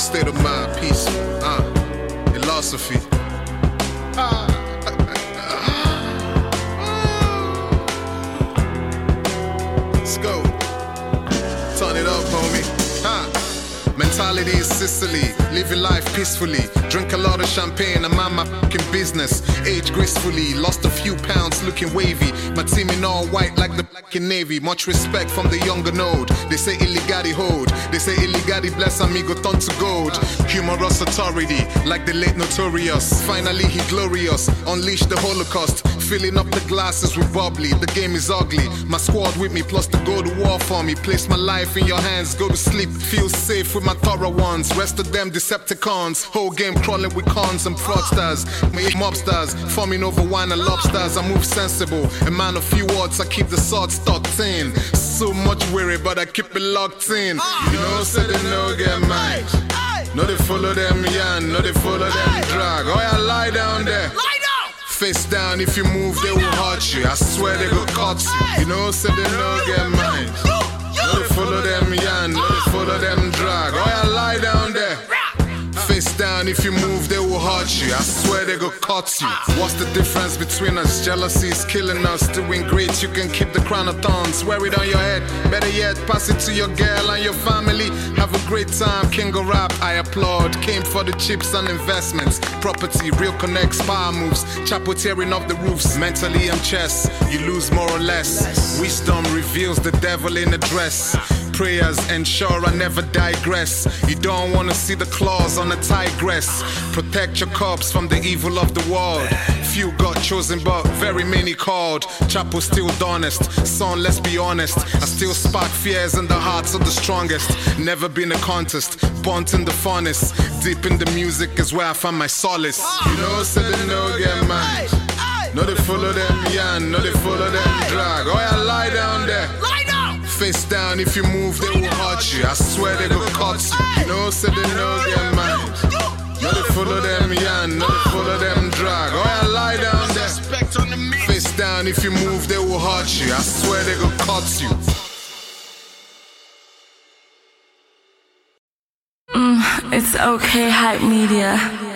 state of mind, peaceful, philosophy. Let's go. Turn it up, homie. Mentality is Sicily, living life peacefully. Drink a lot of champagne, I'm on my fucking business. Age gracefully, lost a few pounds looking wavy. My team in all white like the fucking Navy. Much respect from the younger node. They say illegati hold, they say illegati bless amigo turn to gold. Humorous authority, like the late Notorious. Finally he glorious, unleash the Holocaust. Filling up the glasses with bubbly, the game is ugly. My squad with me, plus the go to war for me. Place my life in your hands, go to sleep. Feel safe with my thorough ones. Rest of them Decepticons. Whole game crawling with cons and fraudsters. Me mobsters, forming over wine and lobsters. I move sensible, a man of few words, I keep the sword stuck in. So much weary, but I keep it locked in. You know, say they no get mine. No, they follow them yan, no, they follow them drag. Oh, yeah, lie down there. Face down, if you move, they will hurt you. I swear they go cut you. You know, say they no get mine. No, they follow them yan, no, they follow them drag. Oh, yeah, lie down there. Face down, if you move, they will hurt you. I swear they go cut you. What's the difference between us? Jealousy is killing us. Doing great, you can keep the crown of thorns. Wear it on your head. Better yet, pass it to your girl and your family. Have a great time, king of rap, I applaud. Came for the chips and investments. Property, real connects, power moves. Chapo tearing off the roofs. Mentally I'm chess, you lose more or less. Wisdom reveals the devil in a dress. Prayers ensure I never digress. You don't wanna see the claws on a tigress. Protect your cubs from the evil of the world. Few got chosen but very many called. Chapo still honest, son let's be honest. I still spark fears in the hearts of the strongest. Never been a contest, bunt in the funnest. Deep in the music is where I find my solace. You know, say they no get mine. No, they follow them yan, no, they follow them drag. Oh, yeah, lie down there. Face down, if you move, they will hurt you. I swear they go cut you. You know, say they no get mine. No, they follow them yan, no, they follow them drag. Oh, yeah, lie down there. Face down, if you move, they will hurt you. I swear they go cut you. It's okay, Hype Media.